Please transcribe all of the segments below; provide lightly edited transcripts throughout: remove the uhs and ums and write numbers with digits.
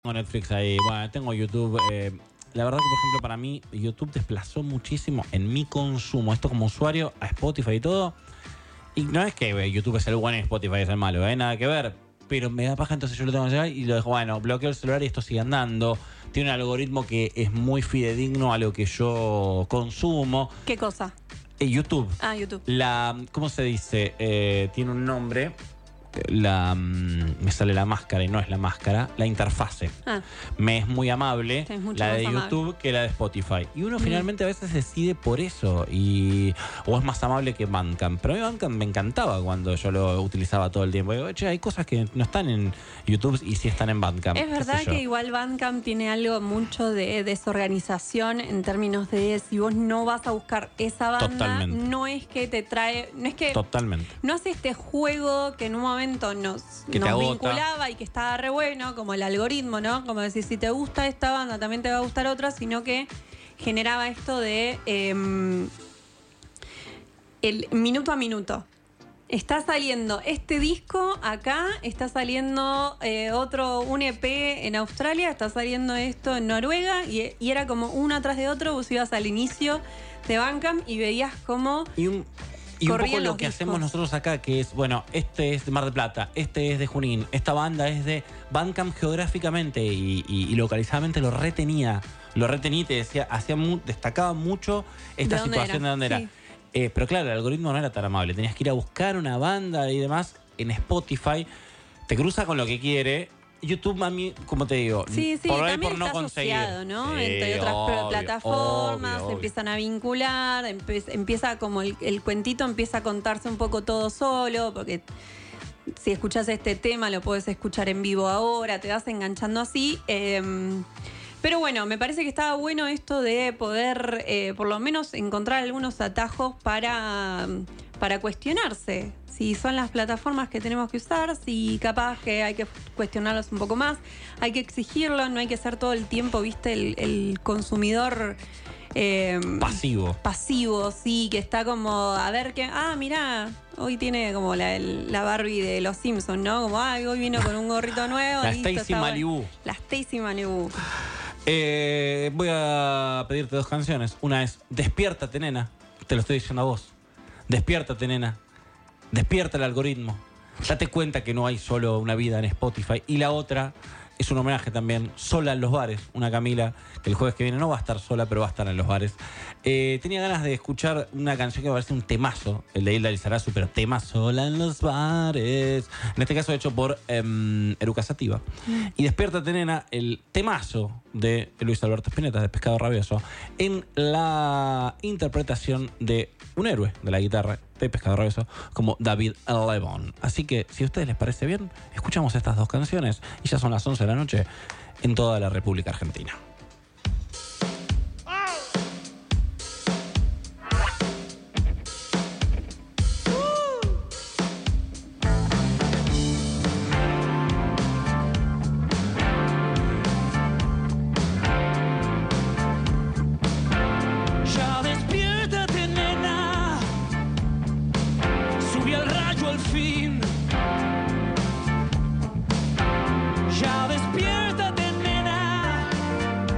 Tengo Netflix ahí, bueno, tengo YouTube. La verdad que, por ejemplo, para mí, YouTube desplazó muchísimo en mi consumo. Esto como usuario, a Spotify y todo. Y no es que YouTube es el bueno y Spotify es el malo, nada que ver. Pero me da paja, entonces yo lo tengo que llevar y lo dejo, bueno, bloqueo el celular y esto sigue andando. Tiene un algoritmo que es muy fidedigno a lo que yo consumo. ¿Qué cosa? YouTube. Ah, YouTube. ¿Cómo se dice? Tiene un nombre. Me sale la máscara y no es la máscara, la interfase. Me es muy amable sí, es la de amable. YouTube que la de Spotify. Y uno finalmente a veces decide por eso. O es más amable que Bandcamp. Pero a mí Bandcamp me encantaba cuando yo lo utilizaba todo el tiempo. Digo, che, hay cosas que no están en YouTube y sí están en Bandcamp. Es verdad que igual Bandcamp tiene algo mucho de desorganización en términos de si vos no vas a buscar esa banda, Totalmente. no es que te trae, no es que Totalmente. no hace este juego que en un momento nos vinculaba y que estaba re bueno, como el algoritmo, ¿no? Como decir, si te gusta esta banda, también te va a gustar otra, sino que generaba esto de el minuto a minuto. Está saliendo este disco acá, está saliendo un EP en Australia, está saliendo esto en Noruega, y era como uno atrás de otro. Vos ibas al inicio de Bandcamp y veías cómo y un poco lo que hacemos nosotros acá, que es, bueno, este es de Mar del Plata, este es de Junín, esta banda es de Bandcamp geográficamente y localizadamente lo retenía y te decía, destacaba mucho esta situación de dónde era. Pero claro, el algoritmo no era tan amable, tenías que ir a buscar una banda y demás. En Spotify te cruza con lo que quiere. YouTube, a mí, como te digo, por ahí por no conseguir, ¿no? Entre otras plataformas, obvio. Empiezan a vincular, empieza como el cuentito empieza a contarse un poco todo solo, porque si escuchas este tema lo puedes escuchar en vivo ahora, te vas enganchando así. Pero bueno, me parece que estaba bueno esto de poder por lo menos encontrar algunos atajos para cuestionarse si son las plataformas que tenemos que usar, si capaz que hay que cuestionarlos un poco más, hay que exigirlo, no hay que ser todo el tiempo, viste, el consumidor pasivo, sí, que está como a ver que, mirá, hoy tiene como la Barbie de los Simpsons, ¿no? Como, hoy vino con un gorrito nuevo. La Stacy Malibu. La Stacy Malibu. Voy a pedirte dos canciones. Una es Despiértate, nena. Te lo estoy diciendo a vos. Despiértate, nena. Despierta el algoritmo. Date cuenta que no hay solo una vida en Spotify. Y la otra es un homenaje también, Sola en los bares. Una Camila que el jueves que viene no va a estar sola, pero va a estar en los bares. Tenía ganas de escuchar una canción que me parece un temazo, el de Hilda Lizarazu, pero tema Sola en los bares. En este caso hecho por Eruca Sativa. Y Despiértate, nena, el temazo de Luis Alberto Spinetta, de Pescado Rabioso, en la interpretación de un héroe de la guitarra de Pescado Rabioso como David Lebón. Así que, si a ustedes les parece bien, escuchamos estas dos canciones y ya son las 11 de la noche en toda la República Argentina. Ya despiértate, nena.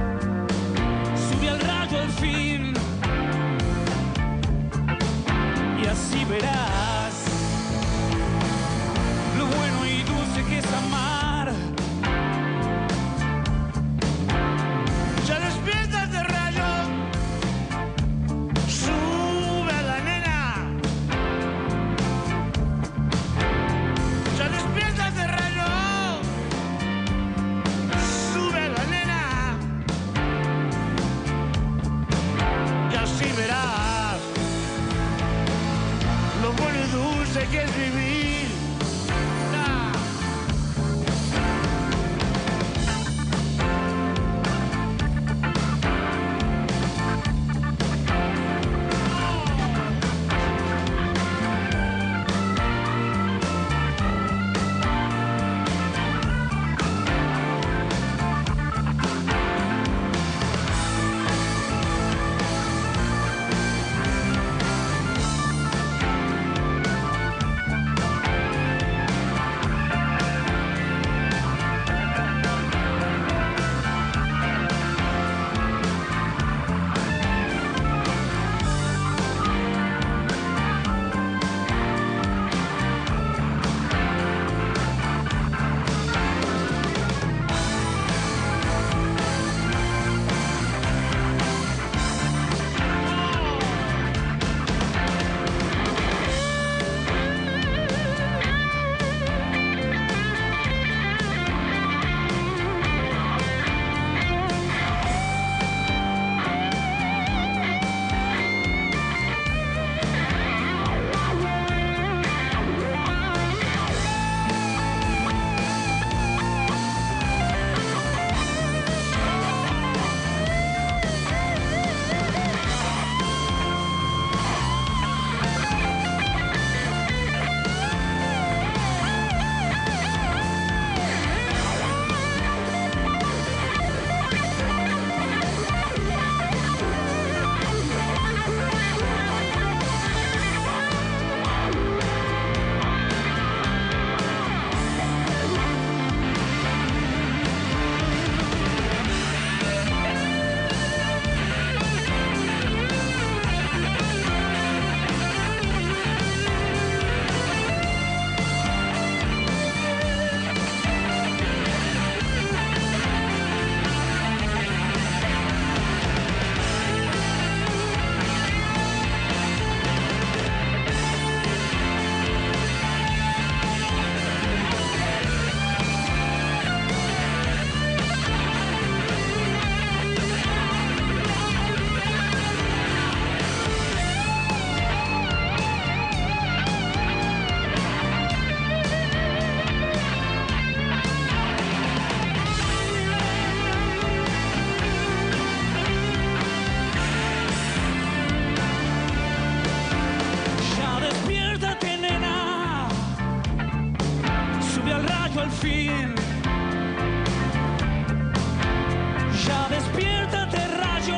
Ya despiértate, rayo,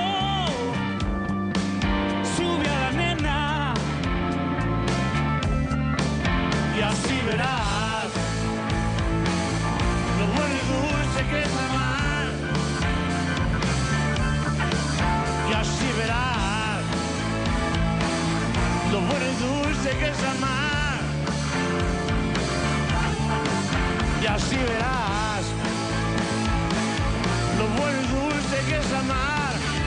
sube a la nena y así verás lo bueno y dulce que es amar. Y así verás lo bueno y dulce que es amar. Y así verás lo bueno y dulce que es amar.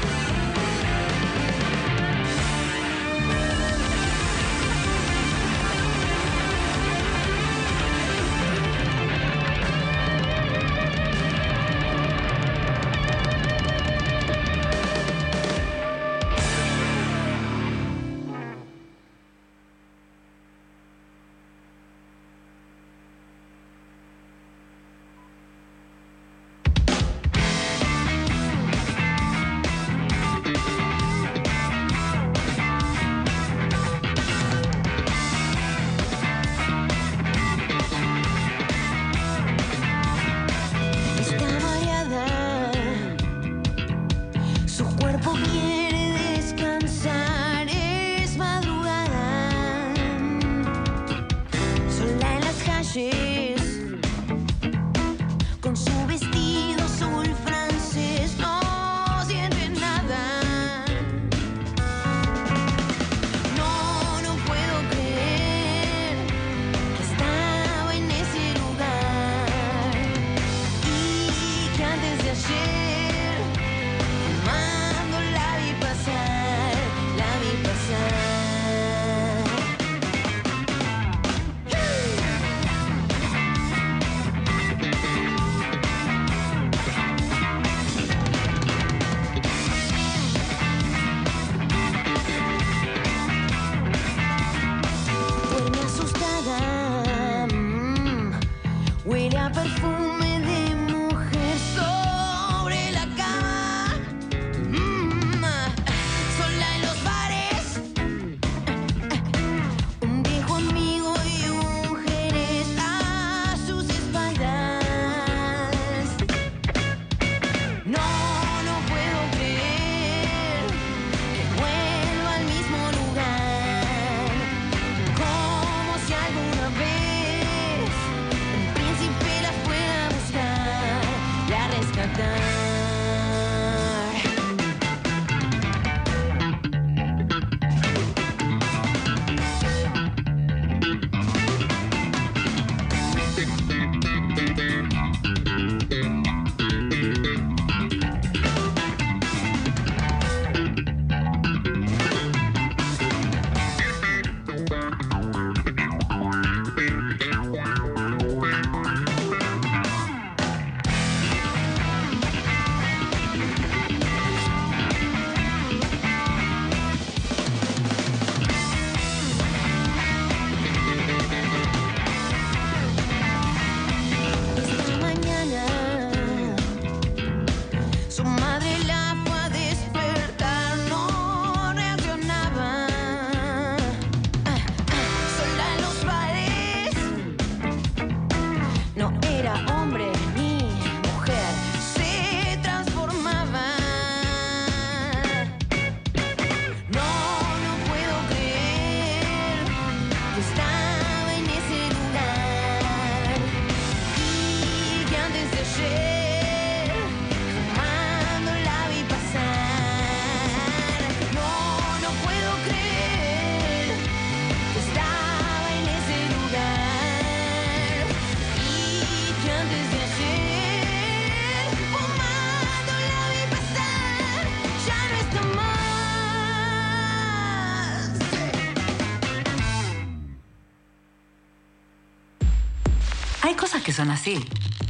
Hay cosas que son así.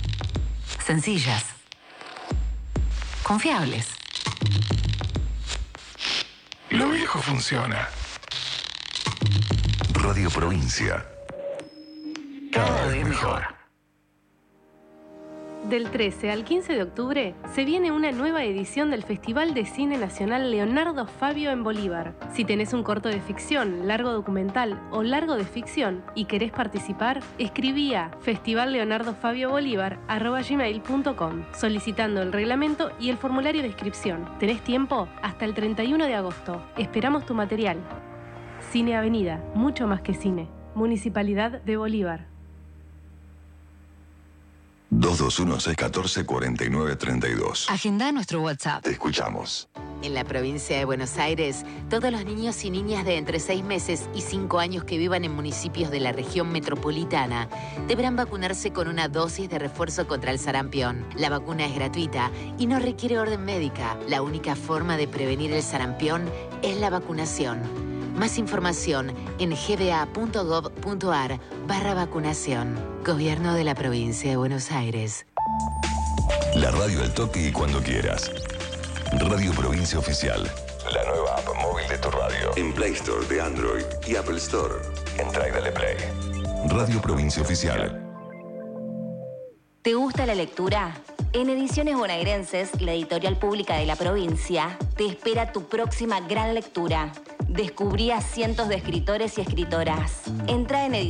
Sencillas. Confiables. Lo viejo funciona. Radio Provincia. Cada vez mejor. Del 13 al 15 de octubre se viene una nueva edición del Festival de Cine Nacional Leonardo Fabio en Bolívar. Si tenés un corto de ficción, largo documental o largo de ficción y querés participar, escribí a festivalleonardofabiobolivar@gmail.com solicitando el reglamento y el formulario de inscripción. Tenés tiempo hasta el 31 de agosto. Esperamos tu material. Cine Avenida, mucho más que cine. Municipalidad de Bolívar. 221-614-4932. Agenda nuestro WhatsApp. Te escuchamos. En la provincia de Buenos Aires, todos los niños y niñas de entre 6 meses y 5 años que vivan en municipios de la región metropolitana deberán vacunarse con una dosis de refuerzo contra el sarampión. La vacuna es gratuita y no requiere orden médica. La única forma de prevenir el sarampión es la vacunación. Más información en gba.gov.ar/vacunación. Gobierno de la provincia de Buenos Aires. La radio al toque y cuando quieras. Radio Provincia Oficial. La nueva app móvil de tu radio. En Play Store de Android y Apple Store. Entra y dale play. Radio Provincia Oficial. ¿Te gusta la lectura? En Ediciones Bonaerenses, la editorial pública de la provincia, te espera tu próxima gran lectura. Descubrí a cientos de escritores y escritoras. Entra en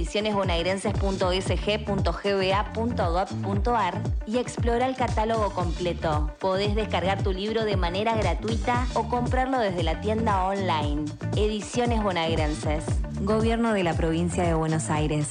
edicionesbonaerenses.sg.gba.gov.ar y explora el catálogo completo. Podés descargar tu libro de manera gratuita o comprarlo desde la tienda online. Ediciones Bonaerenses. Gobierno de la provincia de Buenos Aires.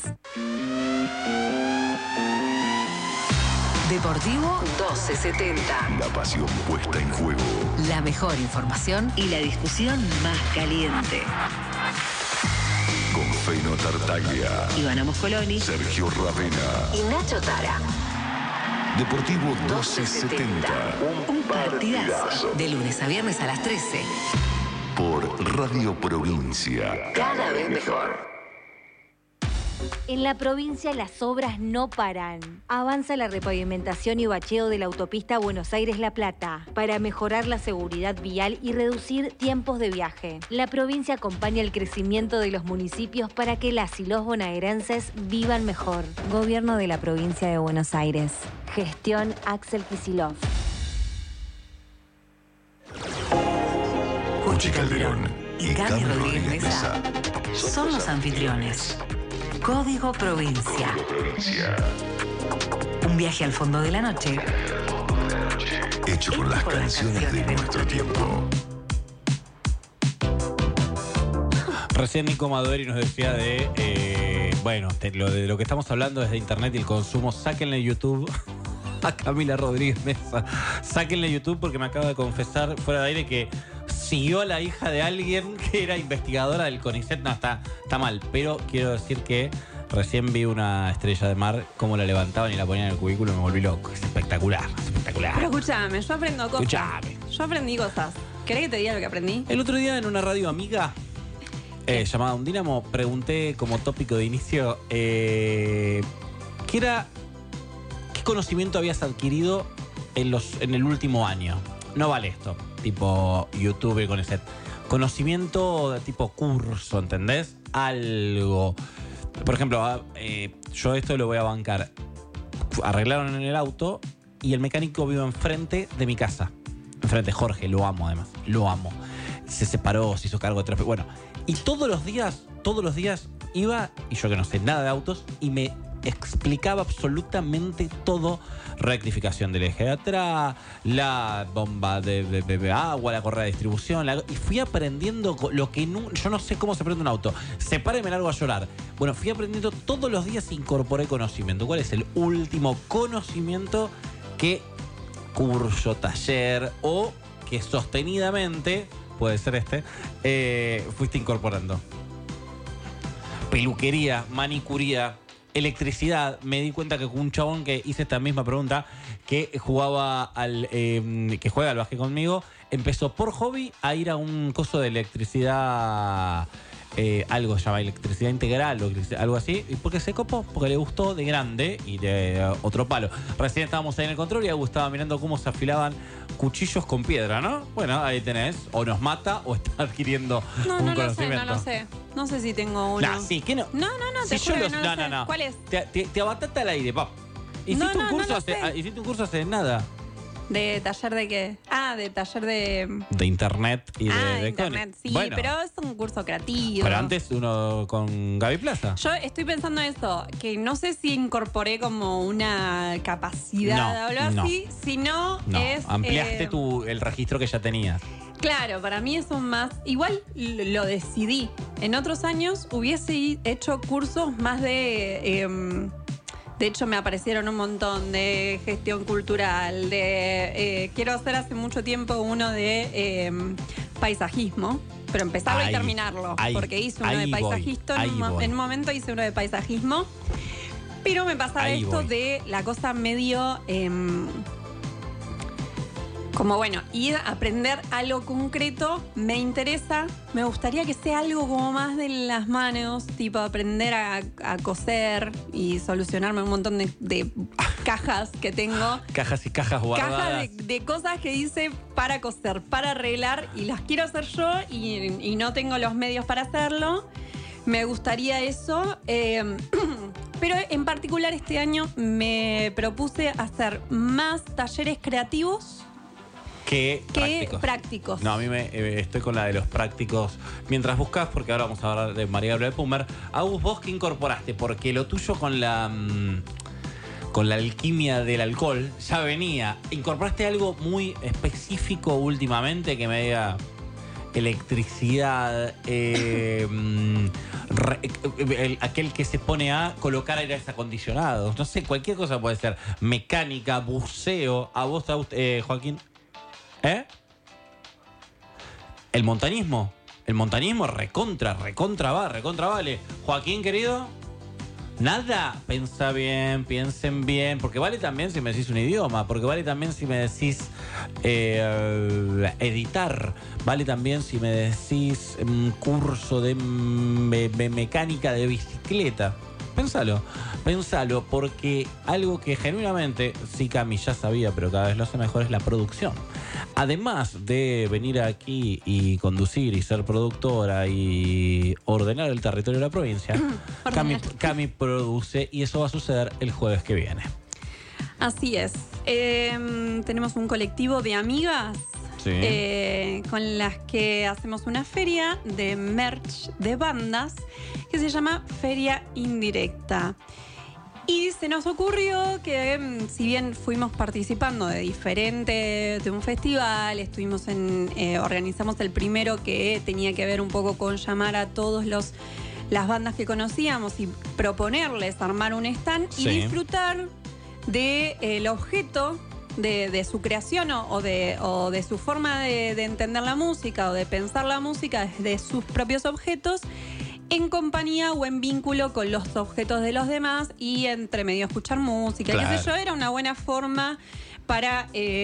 Deportivo 1270. La pasión puesta en juego. La mejor información y la discusión más caliente. Con Feino Tartaglia, Ivana Moscoloni, Sergio Ravena y Nacho Tara. Deportivo 1270. Un partidazo. De lunes a viernes a las 13. Por Radio Provincia. Cada vez mejor. En la provincia las obras no paran. Avanza la repavimentación y bacheo de la autopista Buenos Aires-La Plata para mejorar la seguridad vial y reducir tiempos de viaje. La provincia acompaña el crecimiento de los municipios para que las y los bonaerenses vivan mejor. Gobierno de la provincia de Buenos Aires. Gestión Axel Kicillof. Cuchi Calderón y Cami Rodríguez Mesa son los anfitriones. Código Provincia. Un viaje al fondo de la noche. Hecho con las canciones de nuestro tiempo. Recién Nico Madori nos decía de lo que estamos hablando es de internet y el consumo. Sáquenle YouTube a Camila Rodríguez Mesa. Sáquenle YouTube porque me acaba de confesar fuera de aire que siguió a la hija de alguien que era investigadora del CONICET. No, está mal, pero quiero decir que recién vi una estrella de mar, cómo la levantaban y la ponían en el cubículo y me volví loco. Es espectacular, espectacular. Pero escúchame, yo aprendo cosas. Escuchame. Yo aprendí cosas. ¿Querés que te diga lo que aprendí? El otro día en una radio amiga llamada Undínamo pregunté como tópico de inicio ¿qué conocimiento habías adquirido en el último año? No vale esto, tipo YouTube con ese conocimiento de tipo curso, ¿entendés? Algo. Por ejemplo, yo esto lo voy a bancar. Arreglaron en el auto y el mecánico vive enfrente de mi casa. Enfrente, Jorge, lo amo además, lo amo. Se separó, se hizo cargo de tráfico. Bueno, y todos los días iba, y yo que no sé nada de autos, y me explicaba absolutamente todo. Rectificación del eje de atrás, la bomba de agua, la correa de distribución, y fui aprendiendo lo que yo no sé cómo se prende un auto. Se para y me largo a llorar. Bueno, fui aprendiendo todos los días, incorporé conocimiento. ¿Cuál es el último conocimiento que curso, taller o que sostenidamente, puede ser fuiste incorporando? Peluquería, manicuría, electricidad. Me di cuenta que un chabón que hice esta misma pregunta, que juega al básquet conmigo, empezó por hobby a ir a un coso de electricidad, algo se llama electricidad integral o algo así, y porque se copó, porque le gustó de grande y de otro palo. Recién estábamos ahí en el control y Agus estaba mirando cómo se afilaban cuchillos con piedra, ¿no? Bueno, ahí tenés, o nos mata o está adquiriendo un conocimiento. No lo sé. No sé si tengo uno. Sí, ¿qué no? No, Si te juro que no lo sé. no. ¿Cuál es? Te abatata al aire, pap. Hiciste un curso hace nada. ¿De taller de qué? De taller de... De internet y de internet, sí, bueno, pero es un curso creativo. Pero antes uno con Gaby Plaza. Yo estoy pensando eso, que no sé si incorporé como una capacidad o algo así, sino es... ampliaste el registro que ya tenías. Claro, para mí eso más... Igual lo decidí. En otros años hubiese hecho cursos más de... De hecho, me aparecieron un montón de gestión cultural, quiero hacer hace mucho tiempo uno de paisajismo, pero empezarlo y terminarlo, porque hice uno de paisajismo, en un momento hice uno de paisajismo, pero me pasaba de la cosa medio... como bueno, ir a aprender algo concreto me interesa, me gustaría que sea algo como más de las manos, tipo aprender a coser y solucionarme un montón de cajas que tengo. Cajas y cajas guardadas. Cajas de cosas que hice para coser, para arreglar y las quiero hacer yo y no tengo los medios para hacerlo. Me gustaría eso. Pero en particular este año me propuse hacer más talleres creativos que prácticos. No, a mí estoy con la de los prácticos. Mientras buscas, porque ahora vamos a hablar de María Gabriela Pumer. Agus, ¿vos qué incorporaste? Porque lo tuyo con la alquimia del alcohol ya venía. ¿Incorporaste algo muy específico últimamente que me diga electricidad, aquel que se pone a colocar aires acondicionados? No sé, cualquier cosa puede ser. Mecánica, buceo. ¿A vos, Joaquín? El montañismo recontra vale. Joaquín, querido, nada. Piensen bien, porque vale también si me decís un idioma, porque vale también si me decís editar, vale también si me decís un curso de mecánica de bicicleta. Pensalo, porque algo que genuinamente sí, Cami ya sabía, pero cada vez lo hace mejor, es la producción. Además de venir aquí y conducir y ser productora y ordenar el territorio de la provincia, Cami produce, y eso va a suceder el jueves que viene. Así es. Tenemos un colectivo de amigas con las que hacemos una feria de merch de bandas que se llama Feria Indirecta. Y se nos ocurrió que, si bien fuimos participando de un festival, organizamos el primero que tenía que ver un poco con llamar a todos las bandas que conocíamos y proponerles armar un stand y disfrutar del objeto de su creación o de su forma de entender la música o de pensar la música desde sus propios objetos, en compañía o en vínculo con los objetos de los demás y entre medio escuchar música. Claro. Qué sé yo, era una buena forma para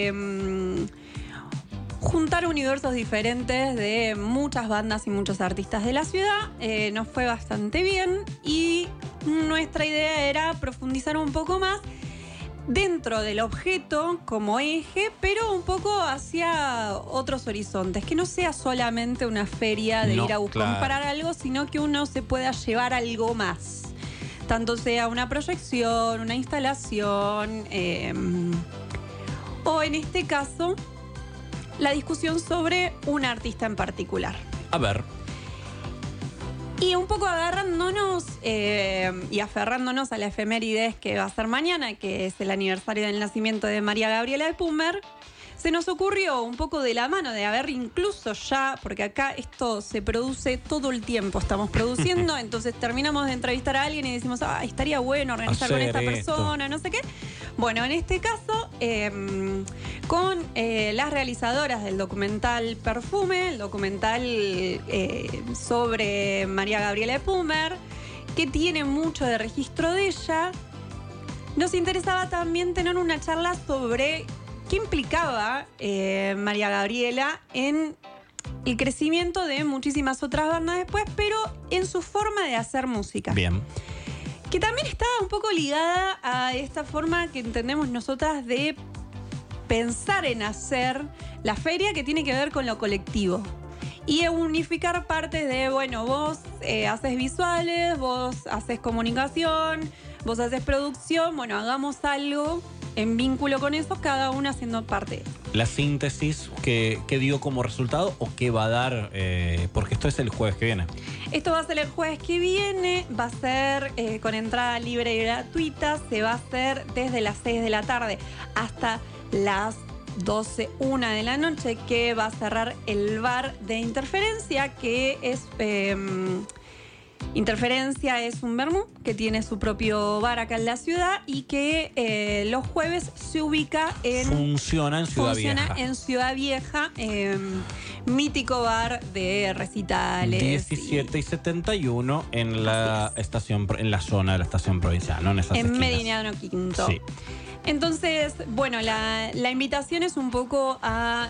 juntar universos diferentes de muchas bandas y muchos artistas de la ciudad. Nos fue bastante bien y nuestra idea era profundizar un poco más dentro del objeto como eje, pero un poco hacia otros horizontes, que no sea solamente una feria de ir a comprar algo, sino que uno se pueda llevar algo más. Tanto sea una proyección, una instalación, o en este caso, la discusión sobre un artista en particular. A ver. Y un poco agarrándonos y aferrándonos a la efemérides que va a ser mañana, que es el aniversario del nacimiento de María Gabriela Pumer, se nos ocurrió un poco de la mano de haber incluso ya, porque acá esto se produce todo el tiempo, estamos produciendo, entonces terminamos de entrevistar a alguien y decimos, estaría bueno organizar con esta persona, no sé qué. Bueno, en este caso, con las realizadoras del documental Perfume, el documental sobre María Gabriela Pumer, que tiene mucho de registro de ella, nos interesaba también tener una charla sobre qué implicaba María Gabriela en el crecimiento de muchísimas otras bandas después, pero en su forma de hacer música. Bien. Que también estaba un poco ligada a esta forma que entendemos nosotras de pensar en hacer la feria, que tiene que ver con lo colectivo. Y unificar partes de, bueno, vos haces visuales, vos haces comunicación, vos haces producción, bueno, hagamos algo en vínculo con eso, cada uno haciendo parte. La síntesis que dio como resultado o qué va a dar, porque esto es el jueves que viene. Esto va a ser el jueves que viene, va a ser con entrada libre y gratuita, se va a hacer desde las 6 de la tarde hasta las 12, 1 de la noche, que va a cerrar el bar de Interferencia, que es... Interferencia es un vermú que tiene su propio bar acá en la ciudad y que los jueves se ubica en... Funciona en Ciudad Vieja. Funciona en Ciudad Vieja, mítico bar de recitales. 17 y 71 en la estación, en la zona de la estación provincial, ¿no? En esas esquinas. Meridiano Quinto. Sí. Entonces, bueno, la invitación es un poco a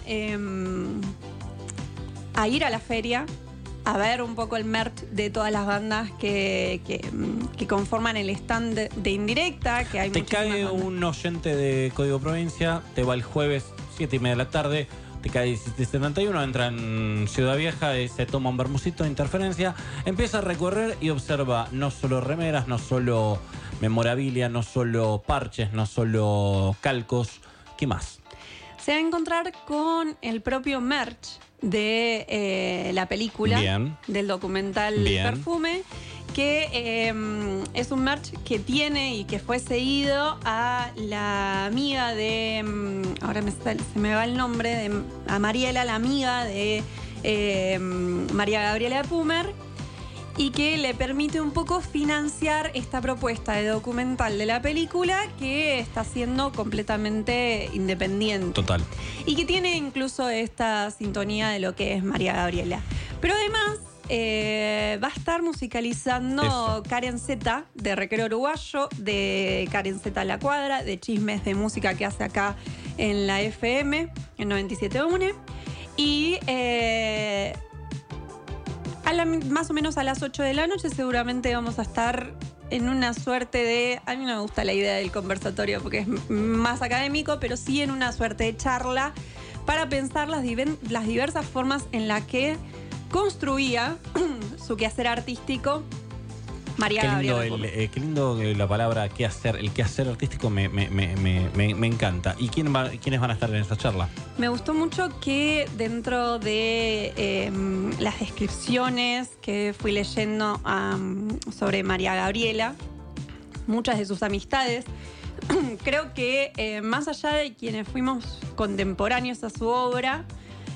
ir a la feria, a ver un poco el merch de todas las bandas que conforman el stand de Indirecta, que hay te cae bandas. Un oyente de Código Provincia, te va el jueves 7:30 de la tarde, te cae 17:71, entra en Ciudad Vieja, se toma un bermucito de Interferencia, empieza a recorrer y observa no solo remeras, no solo memorabilia, no solo parches, no solo calcos, ¿qué más? Se va a encontrar con el propio merch de la película, Bien. del documental Bien. Perfume, que es un merch que tiene y que fue seguido a la amiga de, ahora se me va el nombre, a Mariela, la amiga de María Gabriela Pumer, y que le permite un poco financiar esta propuesta de documental de la película, que está siendo completamente independiente. Total. Y que tiene incluso esta sintonía de lo que es María Gabriela. Pero además va a estar musicalizando Eso. Karen Z, de Recreo Uruguayo, de Karen Z a la Cuadra, de Chismes de Música que hace acá en la FM, en 97.1. Y más o menos a las 8 de la noche seguramente vamos a estar en una suerte de... A mí no me gusta la idea del conversatorio porque es más académico, pero sí en una suerte de charla para pensar las diversas formas en las que construía su quehacer artístico María Gabriela. Qué lindo la palabra qué hacer. El quehacer artístico me encanta. ¿Y quiénes van a estar en esa charla? Me gustó mucho que dentro de las descripciones que fui leyendo sobre María Gabriela, muchas de sus amistades, creo que más allá de quienes fuimos contemporáneos a su obra,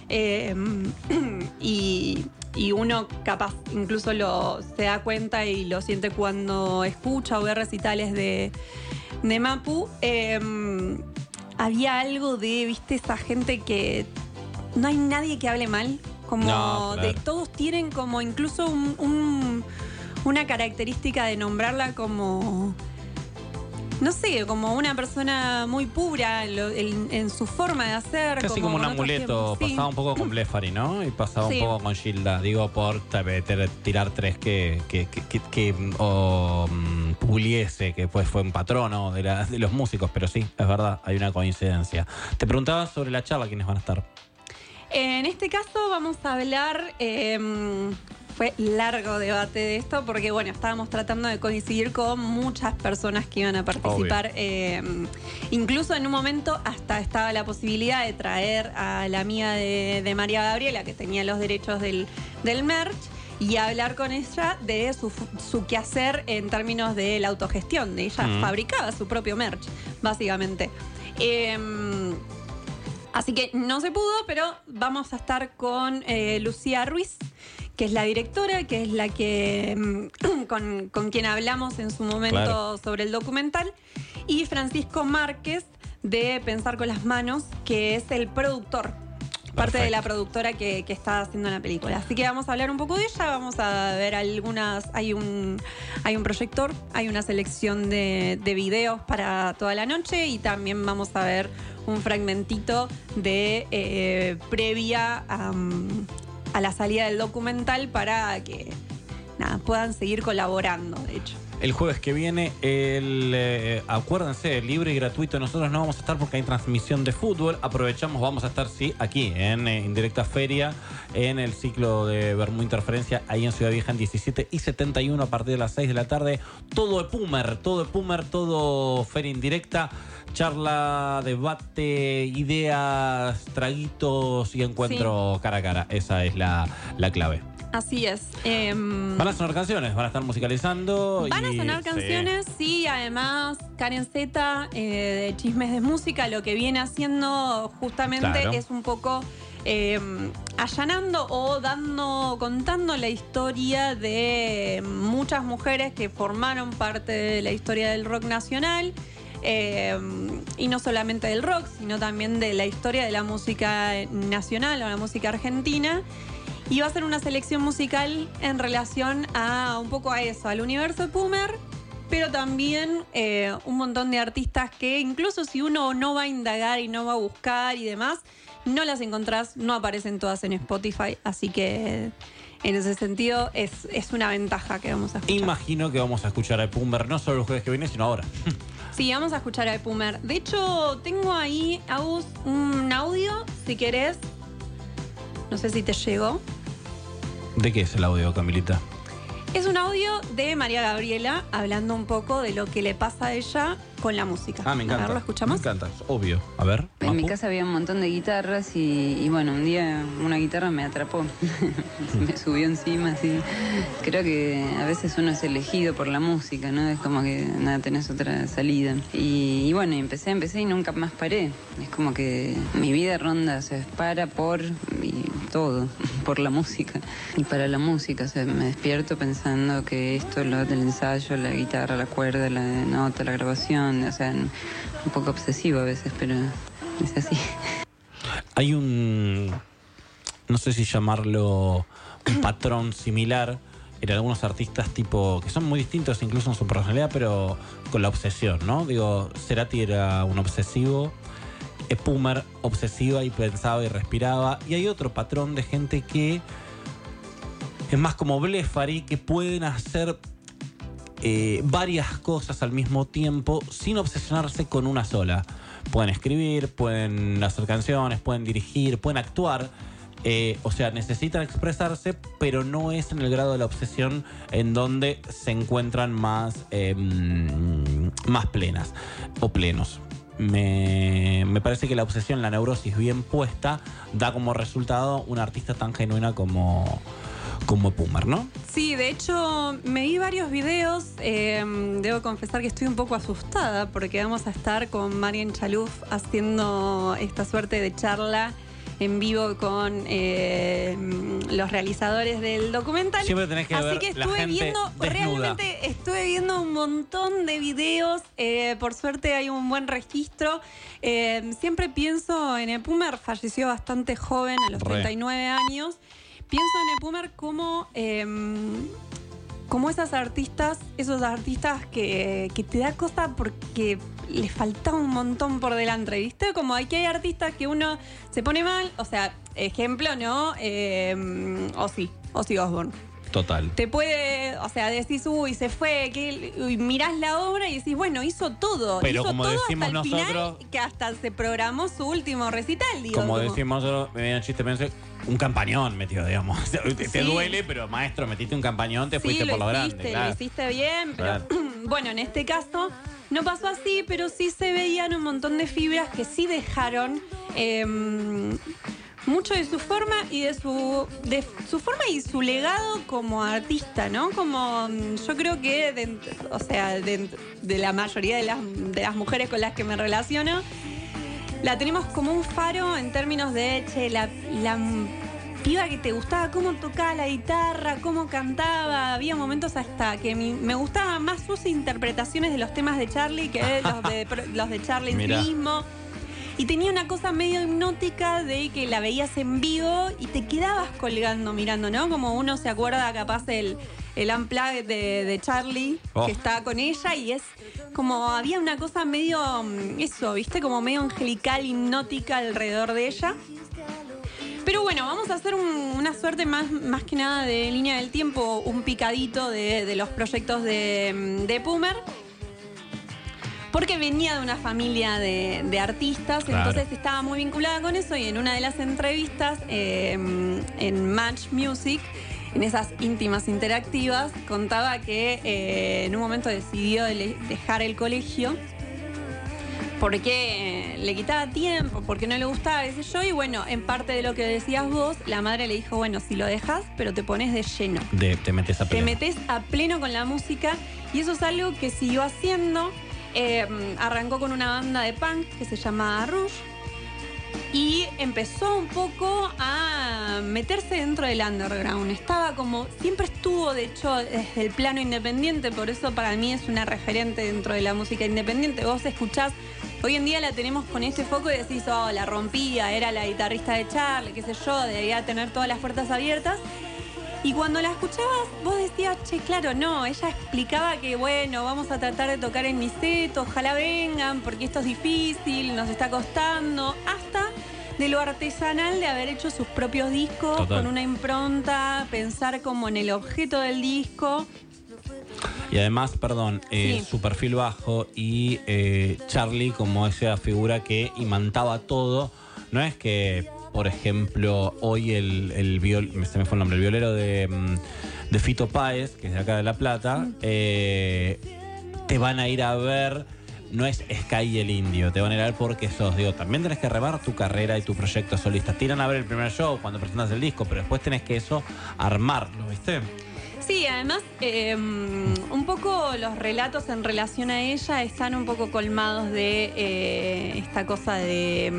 y uno capaz incluso se da cuenta y lo siente cuando escucha o ve recitales de Mapu, había algo de, viste, esa gente que no hay nadie que hable mal, como no, claro. Todos tienen como incluso una característica de nombrarla como, no sé, como una persona muy pura en su forma de hacer. Casi como un amuleto. Sí. Pasaba un poco con Blefari, ¿no? Y pasaba un poco con Gilda. Digo, por tirar tres que Pugliese, que pues fue un patrono de los músicos. Pero sí, es verdad, hay una coincidencia. Te preguntaba sobre la charla, ¿quiénes van a estar? En este caso vamos a hablar... Fue largo debate de esto porque, bueno, estábamos tratando de coincidir con muchas personas que iban a participar. Incluso en un momento hasta estaba la posibilidad de traer a la amiga de María Gabriela, que tenía los derechos del merch, y hablar con ella de su quehacer en términos de la autogestión. De ella fabricaba su propio merch, básicamente. Así que no se pudo, pero vamos a estar con Lucía Ruiz, que es la directora, que es la que con quien hablamos en su momento sobre el documental, y Francisco Márquez, de Pensar con las Manos, que es el productor, parte de la productora que está haciendo la película. Así que vamos a hablar un poco de ella, vamos a ver algunas, hay un proyector, hay una selección de videos para toda la noche, y también vamos a ver un fragmentito de previa a la salida del documental para que puedan seguir colaborando. de hecho. El jueves que viene, acuérdense, libre y gratuito. Nosotros no vamos a estar porque hay transmisión de fútbol. Aprovechamos, vamos a estar, sí, aquí en Indirecta Feria, en el ciclo de Bermú Interferencia, ahí en Ciudad Vieja, en 17 y 71, a partir de las 6 de la tarde. Todo de Pumer, todo Feria Indirecta. Charla, debate, ideas, traguitos y encuentro cara a cara. Esa es la clave. Así es. Van a sonar canciones, van a estar musicalizando. Van a sonar canciones, sí. Además, Karen Z, de Chismes de Música, lo que viene haciendo justamente es un poco allanando o contando la historia de muchas mujeres que formaron parte de la historia del rock nacional. Y no solamente del rock, sino también de la historia de la música nacional o la música argentina. Y va a ser una selección musical en relación a un poco a eso, al universo de Pumer, pero también un montón de artistas que incluso si uno no va a indagar y no va a buscar y demás, no las encontrás, no aparecen todas en Spotify, así que en ese sentido es una ventaja que vamos a escuchar. Imagino que vamos a escuchar a Pumer no solo el jueves que viene, sino ahora. Sí, vamos a escuchar a Pumer. De hecho, tengo ahí, Agus, un audio, si querés. No sé si te llegó. ¿De qué es el audio, Camilita? Es un audio de María Gabriela hablando un poco de lo que le pasa a ella con la música. Me encanta. A ver, ¿lo escuchamos? Me encanta, obvio. A ver. En mi casa había un montón de guitarras y bueno, un día una guitarra me atrapó. Me subió encima, así. Creo que a veces uno es elegido por la música, ¿no? Es como que nada, tenés otra salida. Y bueno, empecé y nunca más paré. Es como que mi vida ronda, se para por y todo, por la música. Y para la música, o sea, me despierto pensando que esto, lo del ensayo, la guitarra, la cuerda, la nota, la grabación, o sea, un poco obsesivo a veces, pero es así. Hay no sé si llamarlo un patrón similar en algunos artistas tipo, que son muy distintos incluso en su personalidad, pero con la obsesión, ¿no? Digo, Cerati era un obsesivo, Pumer obsesiva y pensaba y respiraba, y hay otro patrón de gente que es más como Blefari, que pueden hacer varias cosas al mismo tiempo sin obsesionarse con una sola. Pueden escribir, pueden hacer canciones, pueden dirigir, pueden actuar. O sea, necesitan expresarse, pero no es en el grado de la obsesión en donde se encuentran más plenas o plenos. Me parece que la obsesión, la neurosis bien puesta, da como resultado una artista tan genuina como Pumer, ¿no? Sí, de hecho me vi varios videos. Debo confesar que estoy un poco asustada porque vamos a estar con Marian Chaluf haciendo esta suerte de charla en vivo con los realizadores del documental. Siempre tenés que ver que la gente desnuda. Realmente estuve viendo un montón de videos. Por suerte hay un buen registro. Siempre pienso en Pumer, falleció bastante joven, a los 39 años. Pienso en Pumer como esos artistas que te da cosa porque les faltaba un montón por delante, ¿viste? Como aquí hay artistas que uno se pone mal, o sea, ejemplo, ¿no? Ozzy Osbourne. Total. Te puede, o sea, decís, uy, se fue, y mirás la obra y decís, bueno, hizo todo. Pero hizo como todo decimos hasta el nosotros, final, que hasta se programó su último recital, digo. Como decimos nosotros, me viene un chiste, pensé, un campañón metió, digamos. Te duele, pero maestro, metiste un campañón, te fuiste por lo grande. Claro. Lo hiciste bien, pero claro. Bueno, en este caso no pasó así, pero sí se veían un montón de fibras que sí dejaron mucho de su forma y de su forma y su legado como artista, ¿no? Como yo creo que de la mayoría de las mujeres con las que me relaciono, la tenemos como un faro en términos de la piba que te gustaba cómo tocaba la guitarra, cómo cantaba. Había momentos hasta que me gustaban más sus interpretaciones de los temas de Charlie que los de Charlie mismo. Y tenía una cosa medio hipnótica de que la veías en vivo y te quedabas colgando mirando, ¿no? Como uno se acuerda capaz el unplugged de Charlie, que estaba con ella, y es como había una cosa medio, eso, ¿viste? Como medio angelical, hipnótica alrededor de ella. Pero bueno, vamos a hacer una suerte más que nada de línea del tiempo, un picadito de los proyectos de Pumer. Porque venía de una familia de artistas, claro. Entonces estaba muy vinculada con eso y en una de las entrevistas en Match Music, en esas íntimas interactivas, contaba que en un momento decidió dejar el colegio porque le quitaba tiempo, porque no le gustaba, qué sé yo, y bueno, en parte de lo que decías vos, la madre le dijo, bueno, si lo dejas, pero te pones de lleno. Te metes a pleno. Te metes a pleno con la música y eso es algo que siguió haciendo. Arrancó con una banda de punk que se llama Rouge y empezó un poco a meterse dentro del underground. Estaba como, siempre estuvo, de hecho, desde el plano independiente, por eso para mí es una referente dentro de la música independiente. Vos escuchás, hoy en día la tenemos con este foco y decís, oh, la rompía, era la guitarrista de Charlie, qué sé yo, debía tener todas las puertas abiertas. Y cuando la escuchabas, vos decías, che, claro, no, ella explicaba que, bueno, vamos a tratar de tocar en Niceto, ojalá vengan, porque esto es difícil, nos está costando, hasta de lo artesanal de haber hecho sus propios discos. Total. Con una impronta, pensar como en el objeto del disco. Y además, perdón, sí. Su perfil bajo y Charlie como esa figura que imantaba todo, no es que... Por ejemplo, hoy se me fue el nombre, el violero de Fito Páez, que es de acá de La Plata, te van a ir a ver, no es Sky el Indio, te van a ir a ver porque sos, digo, también tenés que remar tu carrera y tu proyecto solista. Te irán a ver el primer show cuando presentas el disco, pero después tenés que eso armarlo, ¿viste? Sí, además, un poco los relatos en relación a ella están un poco colmados de esta cosa de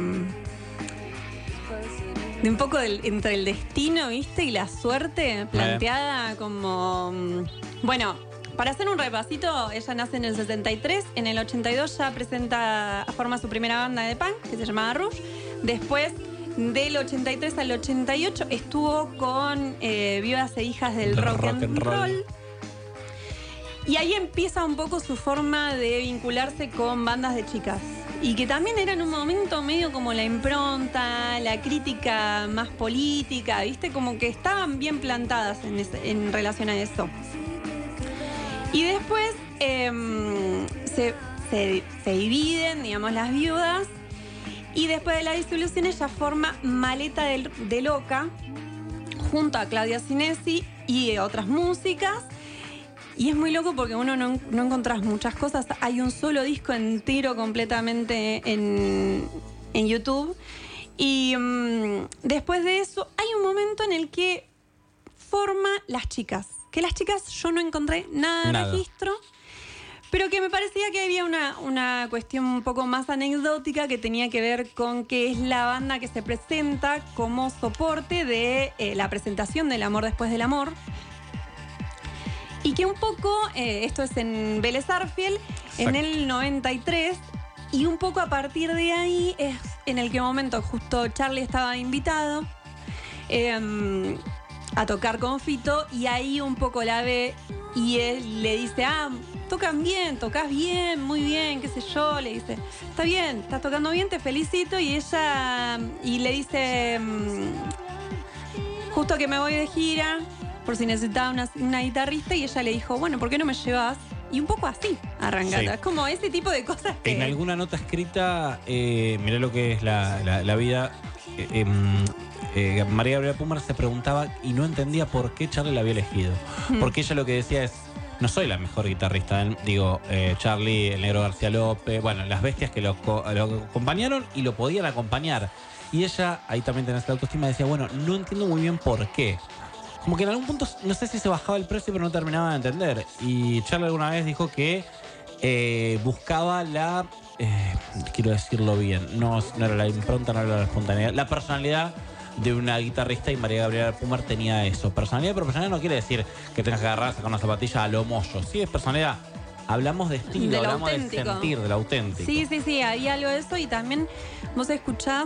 un poco entre el destino, ¿viste? Y la suerte planteada como... Bueno, para hacer un repasito, ella nace en el 63, en el 82 ya forma su primera banda de punk, que se llamaba Rouge. Después, del 83 al 88, estuvo con Vivas e Hijas del Rock and Roll. Y ahí empieza un poco su forma de vincularse con bandas de chicas. Y que también era en un momento medio como la impronta, la crítica más política, ¿viste? Como que estaban bien plantadas en relación a eso. Y después se dividen, digamos, las viudas. Y después de la disolución ella forma Maleta de Loca junto a Claudia Sinesi y otras músicas. Y es muy loco porque uno no encontrás muchas cosas. Hay un solo disco entero completamente en YouTube. Y después de eso hay un momento en el que forma Las Chicas. Que Las Chicas yo no encontré nada de registro. Pero que me parecía que había una cuestión un poco más anecdótica que tenía que ver con que es la banda que se presenta como soporte de la presentación del Amor Después del Amor. Y que un poco, esto es en Vélez Sarsfield, en el 93, y un poco a partir de ahí es en el que momento justo Charlie estaba invitado a tocar con Fito, y ahí un poco la ve y él le dice, tocan bien, tocas bien, muy bien, qué sé yo, le dice, está bien, estás tocando bien, te felicito, y ella, y le dice, justo que me voy de gira, por si necesitaba una guitarrista, y ella le dijo, bueno, ¿por qué no me llevas? Y un poco así arrancata. Sí. Es como ese tipo de cosas que... En alguna nota escrita, mirá lo que es la vida, María Gabriela Pumer se preguntaba y no entendía por qué Charlie la había elegido. Porque ella lo que decía es, no soy la mejor guitarrista. Digo, Charlie, el Negro García López, bueno, las bestias que lo acompañaron y lo podían acompañar. Y ella, ahí también tenés la autoestima, decía, bueno, no entiendo muy bien por qué. Como que en algún punto, no sé si se bajaba el precio, pero no terminaba de entender. Y Charlie alguna vez dijo que buscaba la... quiero decirlo bien, no era la impronta, no era la espontaneidad, la personalidad de una guitarrista, y María Gabriela Pumer tenía eso. Personalidad, pero personalidad no quiere decir que tengas que agarrar, sacar una zapatilla a lo mollo. Sí, es personalidad. Hablamos de estilo, hablamos de sentir, del auténtico. Sí, había algo de eso, y también vos escuchás...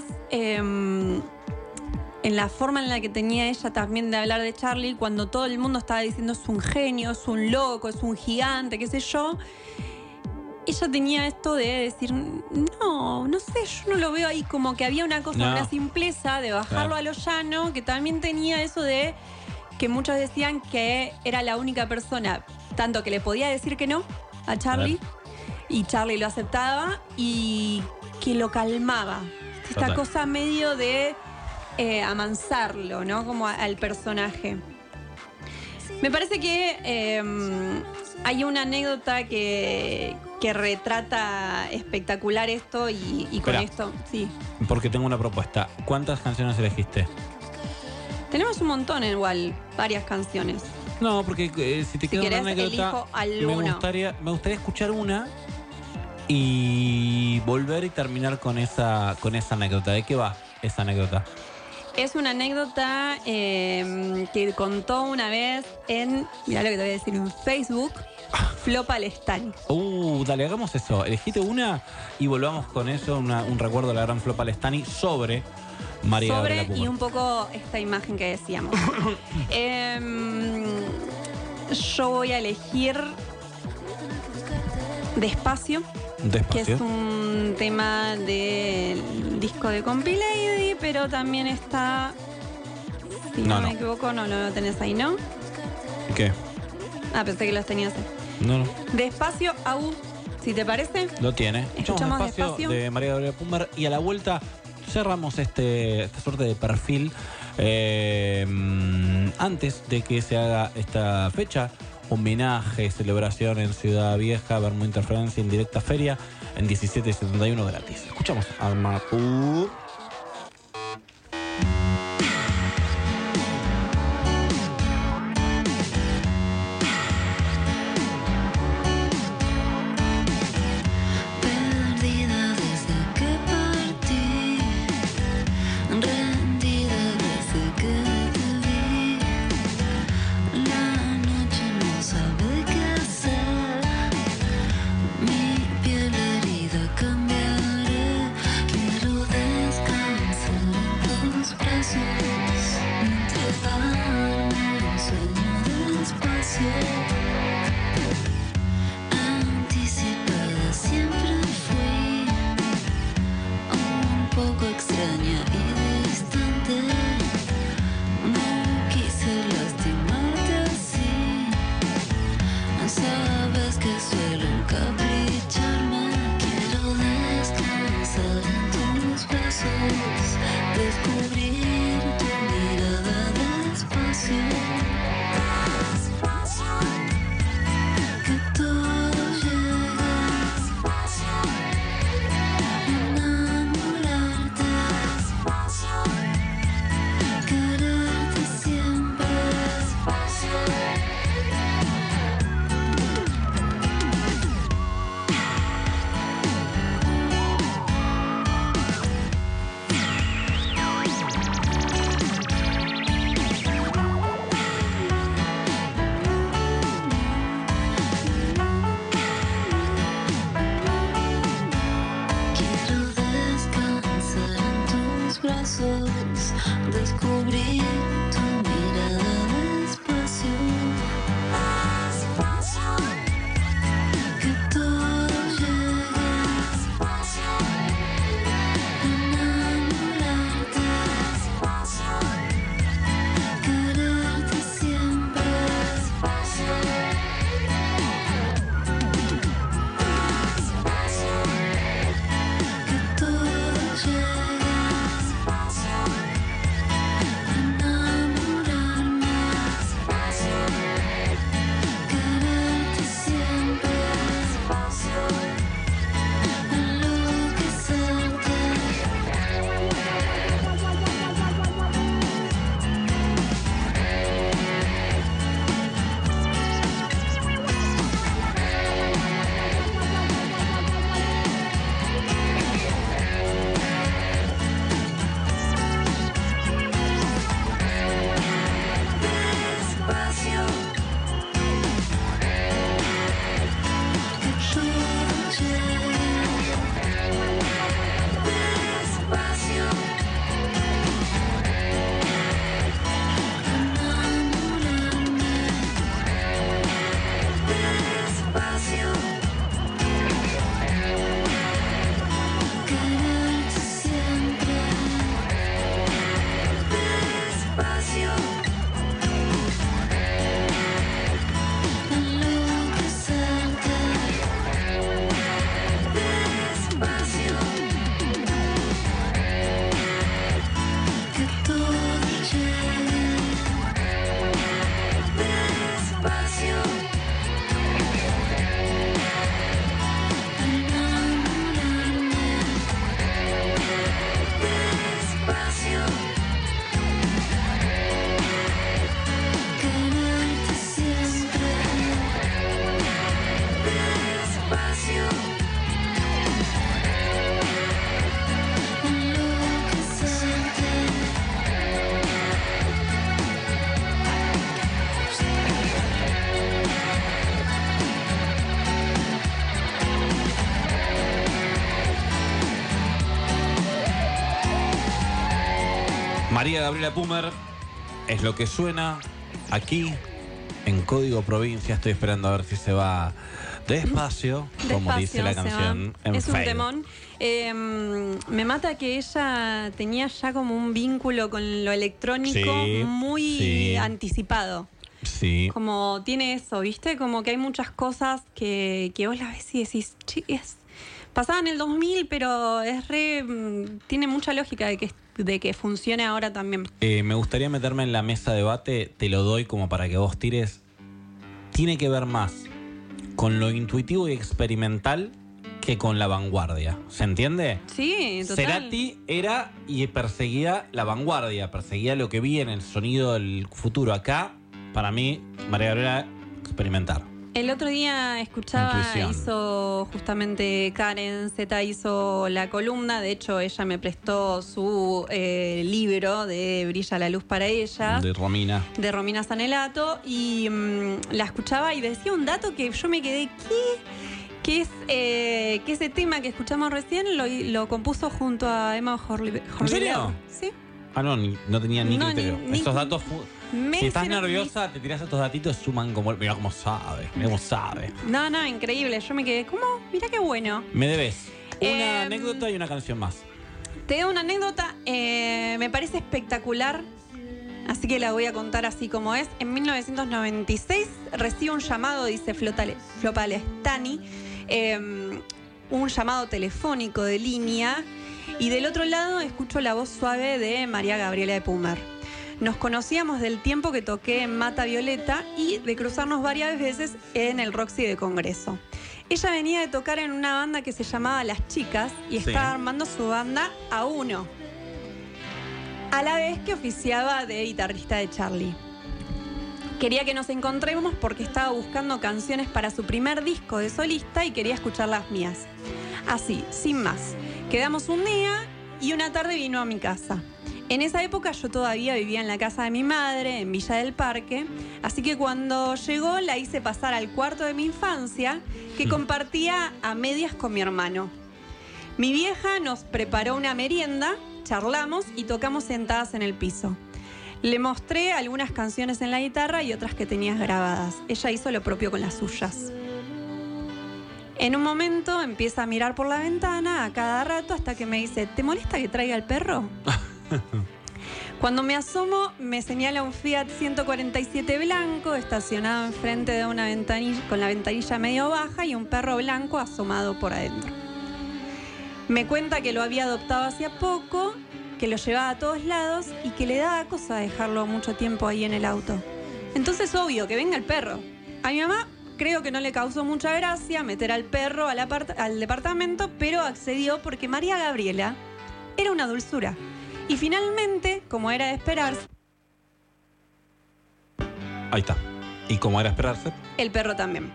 en la forma en la que tenía ella también de hablar de Charlie, cuando todo el mundo estaba diciendo es un genio, es un loco, es un gigante, qué sé yo. ella tenía esto de decir, no sé, yo no lo veo ahí, como que había una cosa, una simpleza de bajarlo a lo llano, que también tenía eso de que muchos decían que era la única persona, tanto que le podía decir que no a Charlie, y Charlie lo aceptaba, y que lo calmaba. Esta cosa medio de amansarlo, ¿no? Como al personaje. Me parece que hay una anécdota que retrata espectacular esto y con esto, sí. Porque tengo una propuesta. ¿Cuántas canciones elegiste? Tenemos un montón igual, varias canciones. No, porque si te queda una anécdota, me gustaría escuchar una y volver y terminar con esa anécdota. ¿De qué va esa anécdota? Es una anécdota que contó una vez mirá lo que te voy a decir, en Facebook, Flo Palestani. Dale, hagamos eso. Elegite una y volvamos con eso, un recuerdo de la gran Flo Palestani sobre María Gabriela Puma. Y un poco esta imagen que decíamos. Yo voy a elegir Despacio, que es un tema del disco de Compilady, pero también está, si no me equivoco, no lo tenés ahí, ¿no? ¿Qué? Pensé que los tenías ahí. No. Despacio, si te parece. Lo tiene. Escuchamos Despacio de María Gabriela Puma y a la vuelta cerramos esta suerte de perfil antes de que se haga esta fecha. Homenaje, celebración en Ciudad Vieja, Bermú Interferencia en directa feria en 17.71 gratis. Escuchamos a Mapu. María Gabriela Pumer es lo que suena aquí en Código Provincia. Estoy esperando a ver si se va despacio, como dice la canción en Es un Fade. temón. Me mata que ella tenía ya como un vínculo con lo electrónico muy anticipado. Sí. Como tiene eso, ¿viste? Como que hay muchas cosas que vos las ves y decís, pasaba en el 2000, pero tiene mucha lógica de que funcione ahora también. Me gustaría meterme en la mesa de debate, te lo doy como para que vos tires. Tiene que ver más con lo intuitivo y experimental que con la vanguardia. ¿Se entiende? Sí, total. Cerati era y perseguía la vanguardia, perseguía lo que viene, el sonido del futuro. Acá, para mí, María Gabriela, experimentar. El otro día escuchaba, Intuición. hizo justamente Karen Z, hizo la columna. De hecho, ella me prestó su libro de Brilla la luz para ella. De Romina. De Romina Sanelato. Y la escuchaba y decía un dato que yo me quedé, ¿qué? Que ese tema que escuchamos recién lo compuso junto a Emma Horley. ¿En serio? Sí. Ah, no tenía ni criterio. Estos datos... Si estás hicieron nerviosa, te tirás estos datitos, suman como... Mirá cómo sabe, mirá cómo sabe. No, increíble. Yo me quedé, ¿cómo? Mirá qué bueno. Me debes una anécdota y una canción más. Te doy una anécdota, me parece espectacular, así que la voy a contar así como es. En 1996 recibo un llamado, dice Flopalestani, un llamado telefónico de línea, y del otro lado escucho la voz suave de María Gabriela de Pumer. Nos conocíamos del tiempo que toqué en Mata Violeta y de cruzarnos varias veces en el Roxy de Congreso. Ella venía de tocar en una banda que se llamaba Las Chicas y estaba armando su banda A1, a la vez que oficiaba de guitarrista de Charlie. Quería que nos encontremos porque estaba buscando canciones para su primer disco de solista y quería escuchar las mías. Así, sin más. Quedamos un día y una tarde vino a mi casa. En esa época yo todavía vivía en la casa de mi madre, en Villa del Parque, así que cuando llegó la hice pasar al cuarto de mi infancia, que compartía a medias con mi hermano. Mi vieja nos preparó una merienda, charlamos y tocamos sentadas en el piso. Le mostré algunas canciones en la guitarra y otras que tenías grabadas. Ella hizo lo propio con las suyas. En un momento empieza a mirar por la ventana a cada rato hasta que me dice, ¿te molesta que traiga el perro? Cuando me asomo, me señala un Fiat 147 blanco estacionado enfrente de una ventanilla, con la ventanilla medio baja y un perro blanco asomado por adentro. Me cuenta que lo había adoptado hacía poco, que lo llevaba a todos lados y que le daba cosa dejarlo mucho tiempo ahí en el auto. Entonces, obvio, que venga el perro. A mi mamá creo que no le causó mucha gracia meter al perro al departamento, pero accedió porque María Gabriela era una dulzura. Y finalmente, como era de esperarse... Ahí está. Y como era de esperarse... El perro también.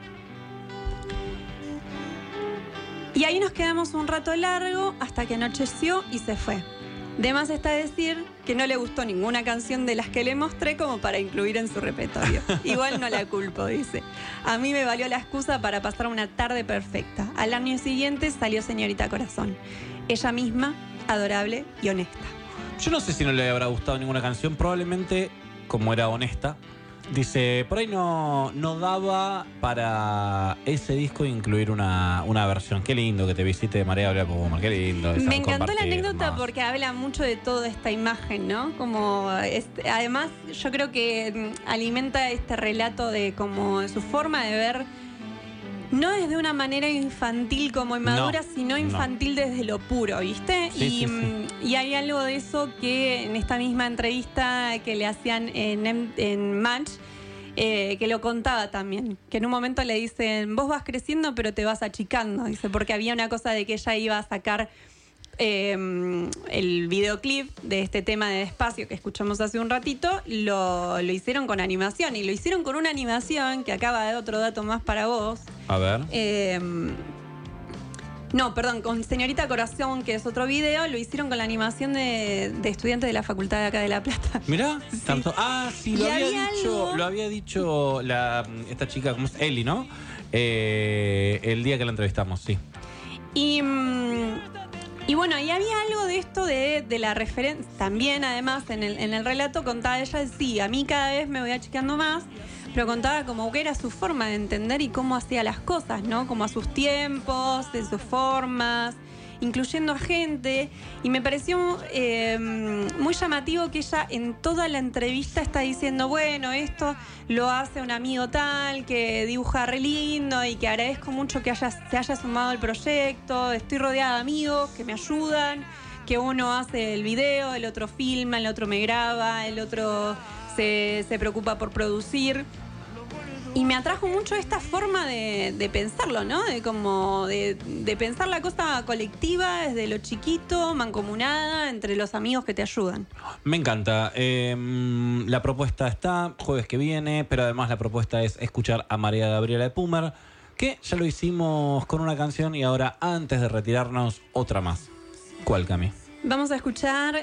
Y ahí nos quedamos un rato largo hasta que anocheció y se fue. De más está decir que no le gustó ninguna canción de las que le mostré como para incluir en su repertorio. Igual no la culpo, dice. A mí me valió la excusa para pasar una tarde perfecta. Al año siguiente salió Señorita Corazón. Ella misma, adorable y honesta. Yo no sé si no le habrá gustado ninguna canción, probablemente, como era honesta, dice, por ahí no daba para ese disco incluir una versión. Qué lindo que te visite María Gabriela Pumer, qué lindo. Me encantó la anécdota porque habla mucho de toda esta imagen, ¿no? Como además yo creo que alimenta este relato de como su forma de ver, no desde una manera infantil como inmadura, sino infantil desde lo puro, ¿viste? Sí, y hay algo de eso que en esta misma entrevista que le hacían en Match, que lo contaba también, que en un momento le dicen, vos vas creciendo pero te vas achicando, dice, porque había una cosa de que ella iba a sacar el videoclip de este tema de Despacio que escuchamos hace un ratito, lo hicieron con animación, y lo hicieron con una animación que acaba de otro dato más para vos. A ver. No, perdón, con Señorita Corazón, que es otro video, lo hicieron con la animación de estudiantes de la facultad de acá de La Plata. Mirá, sí. Tanto. Ah, sí, lo había dicho esta chica, ¿cómo es? Eli, ¿no? El día que la entrevistamos, sí. Y Y bueno, y había algo de esto de la referencia. También, además, en el relato contaba ella, sí, a mí cada vez me voy achiqueando más, pero contaba como que era su forma de entender y cómo hacía las cosas, ¿no? Como a sus tiempos, en sus formas, incluyendo a gente. Y me pareció muy llamativo que ella en toda la entrevista está diciendo, bueno, esto lo hace un amigo tal, que dibuja re lindo y que agradezco mucho que se haya sumado al proyecto. Estoy rodeada de amigos que me ayudan, que uno hace el video, el otro filma, el otro me graba, el otro se preocupa por producir. Y me atrajo mucho esta forma de pensarlo, ¿no? De pensar la cosa colectiva desde lo chiquito, mancomunada, entre los amigos que te ayudan. Me encanta. La propuesta está jueves que viene, pero además la propuesta es escuchar a María Gabriela Epumer, que ya lo hicimos con una canción y ahora, antes de retirarnos, otra más. ¿Cuál, Cami? Vamos a escuchar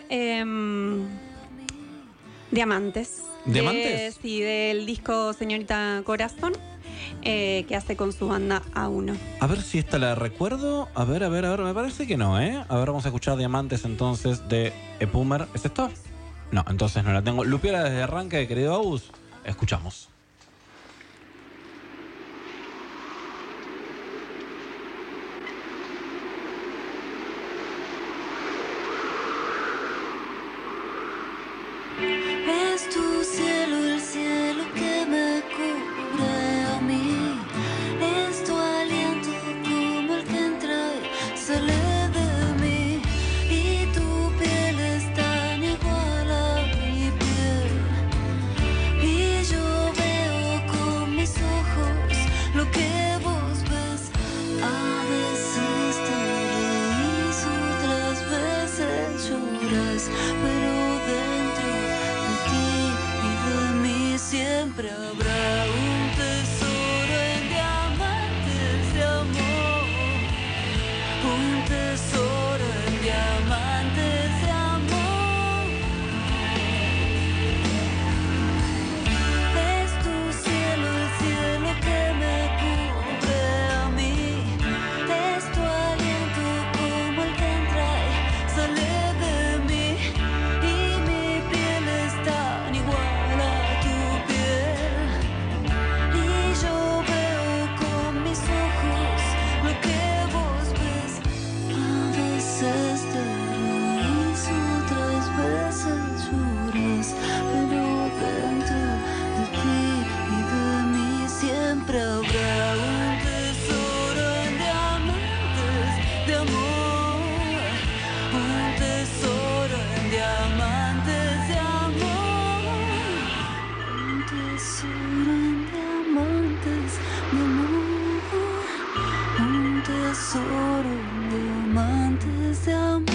Diamantes. ¿Diamantes? Sí, del disco Señorita Corazón, que hace con su banda A1. A ver si esta la recuerdo. A ver, me parece que no, ¿eh? A ver, vamos a escuchar Diamantes entonces de Epumer. ¿Es esto? No, entonces no la tengo. Lupiera desde arranque, querido Agus. Escuchamos. Es tu cielo, el cielo que me cubre a mí. Es tu aliento como el que entra y sale de mí. Y tu piel es tan igual a mi piel. Y yo veo con mis ojos lo que vos ves. A veces te reís, otras veces lloras, pero siempre habrá un tesoro en diamantes de amor, un tesoro en diamantes de amor. Es tu cielo, el cielo que me cubre a mí. Es tu aliento como el que entra y sale de mí. Y mi piel es tan igual a tu. Siempre habrá un tesoro en diamantes de amor, un tesoro en diamantes de amor, un tesoro en diamantes de amor, un tesoro en diamantes de amor.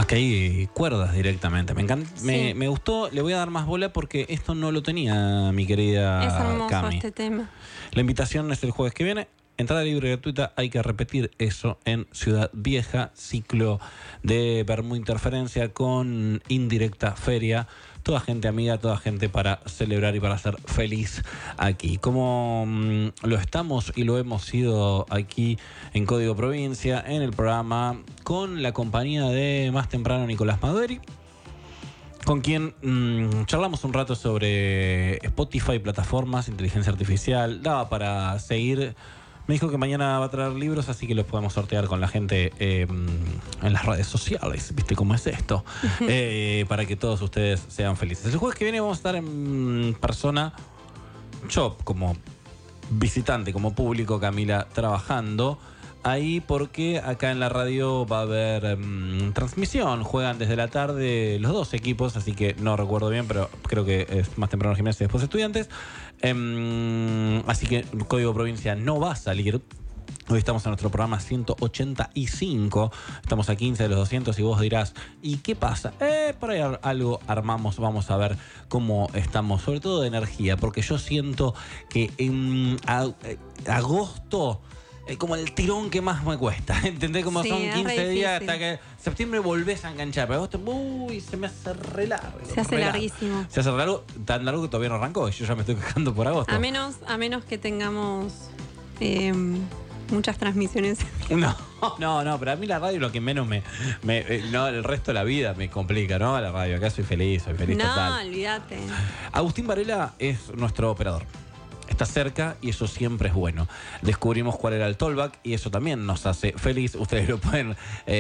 Acá hay cuerdas directamente. Me encanta, me gustó, le voy a dar más bola porque esto no lo tenía mi querida Es hermoso Cami. este tema. La invitación es el jueves que viene. Entrada libre y gratuita, hay que repetir eso en Ciudad Vieja, ciclo de Bermú Interferencia con Indirecta Feria. Toda gente amiga, toda gente para celebrar y para ser feliz aquí. Como lo estamos y lo hemos sido aquí en Código Provincia, en el programa, con la compañía de más temprano Nicolás Madueri, con quien charlamos un rato sobre Spotify, plataformas, inteligencia artificial. Daba para seguir. Me dijo que mañana va a traer libros, así que los podemos sortear con la gente en las redes sociales. ¿Viste cómo es esto? Para que todos ustedes sean felices. El jueves que viene vamos a estar en persona, yo como visitante, como público, Camila, trabajando ahí, porque acá en la radio va a haber transmisión. Juegan desde la tarde los dos equipos, así que no recuerdo bien, pero creo que es más temprano Gimnasia y después Estudiantes. Así que Código Provincia no va a salir. Hoy estamos en nuestro programa 185. Estamos a 15 de los 200 y vos dirás, ¿y qué pasa? Por ahí algo armamos, vamos a ver cómo estamos, sobre todo de energía, porque yo siento que en agosto como el tirón que más me cuesta. ¿Entendés? Como son 15 días hasta que septiembre volvés a enganchar. Pero agosto, se me hace re largo. Se hace larguísimo. Se hace largo, tan largo que todavía no arrancó. Y yo ya me estoy quejando por agosto. A menos que tengamos muchas transmisiones. No, pero a mí la radio lo que menos no, el resto de la vida me complica, ¿no? La radio, acá soy feliz total. No, olvídate. Agustín Varela es nuestro operador. Está cerca y eso siempre es bueno. Descubrimos cuál era el tollback y eso también nos hace feliz. Ustedes lo pueden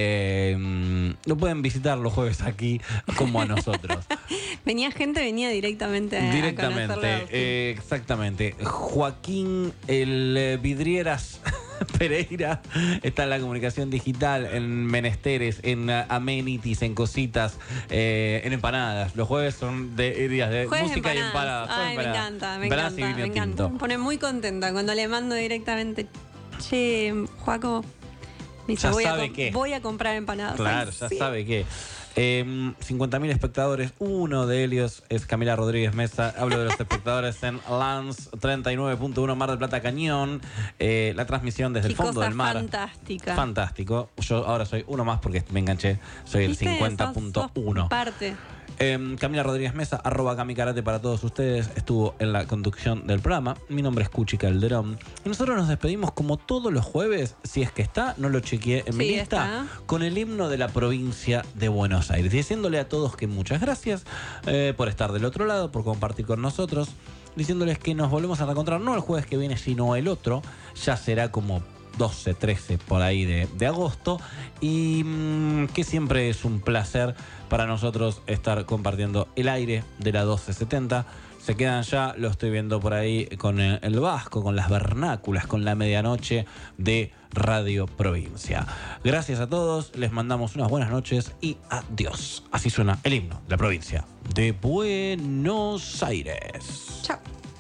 visitar los jueves aquí como a nosotros. Venía directamente a conocerlo. Exactamente. Joaquín el Vidrieras Pereira está en la comunicación digital, en menesteres, en amenities, en cositas, en empanadas. Los jueves son días de jueves música empanadas. y empanadas. Ay, me encanta. Me pone muy contenta cuando le mando directamente, che, Joaco, me dice, voy a comprar empanadas. Claro, ya sabe que 50.000 espectadores, uno de ellos es Camila Rodríguez Mesa. Hablo de los espectadores en Lance 39.1 Mar del Plata Cañón. La transmisión desde el fondo del mar. Fantástica. Fantástico. Yo ahora soy uno más porque me enganché. Soy el 50.1. Parte. Camila Rodríguez Mesa, @CamiKarate para todos ustedes, estuvo en la conducción del programa. Mi nombre es Cuchi Calderón y nosotros nos despedimos como todos los jueves, si es que está, no lo chequeé en mi lista, con el himno de la provincia de Buenos Aires, diciéndole a todos que muchas gracias por estar del otro lado, por compartir con nosotros, diciéndoles que nos volvemos a reencontrar no el jueves que viene, sino el otro. Ya será como 12, 13 por ahí de agosto, y que siempre es un placer para nosotros estar compartiendo el aire de la 1270. Se quedan ya, lo estoy viendo por ahí con el Vasco, con las vernáculas, con la medianoche de Radio Provincia. Gracias a todos, les mandamos unas buenas noches y adiós. Así suena el himno de la provincia de Buenos Aires. Chao.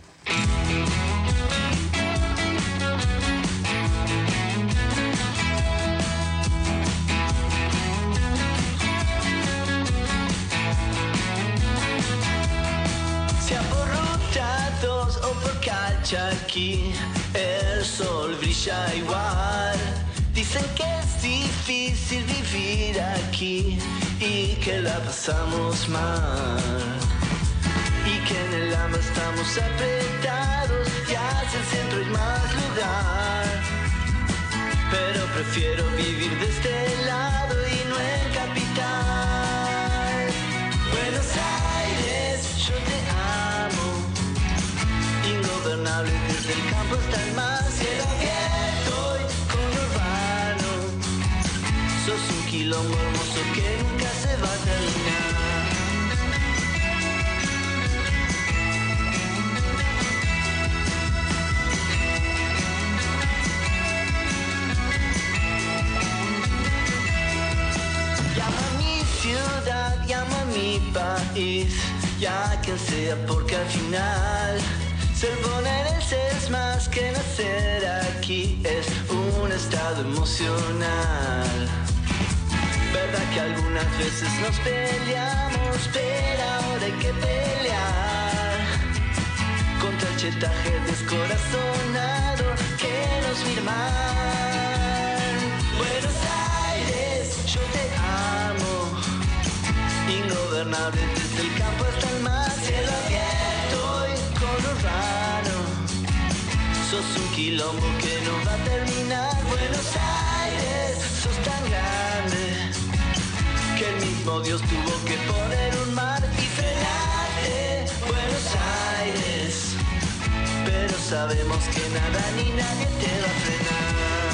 O por Calchaquí, el sol brilla igual. Dicen que es difícil vivir aquí y que la pasamos mal, y que en el AMBA estamos apretados y hacia el centro hay más lugar. Pero prefiero vivir de este lado y no en capital. Buenos Aires, yo te amo, ingobernable desde el campo hasta el mar, cielo abierto y conurbano. Sos un quilombo hermoso que nunca se va a terminar. Llama a mi ciudad, llama a mi país, ya quien sea, porque al final ser bonaerense es más que nacer aquí, es un estado emocional. verdad que algunas veces nos peleamos, pero ahora hay que pelear contra el chetaje descorazonado que nos firman. Buenos Aires, yo te amo, ingobernable desde el campo hasta el mar, cielo abierto y conurbano. Sos un quilombo que no va a terminar. Buenos Aires, sos tan grande que el mismo Dios tuvo que poner un mar y frenarte. Buenos Aires, pero sabemos que nada ni nadie te va a frenar.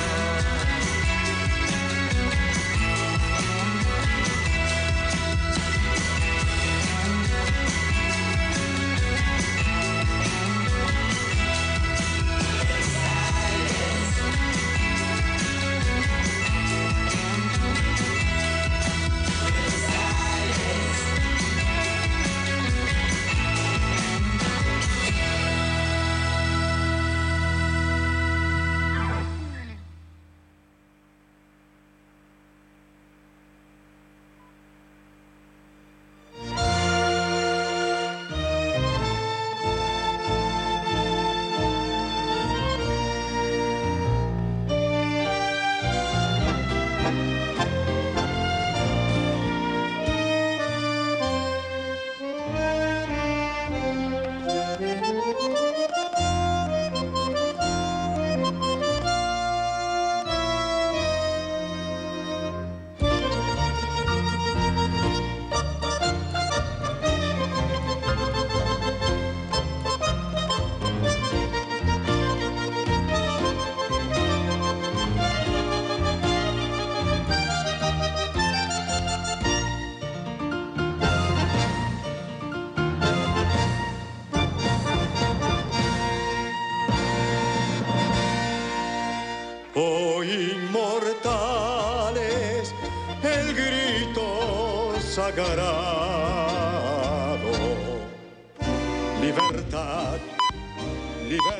Oh inmortales, el grito sacará.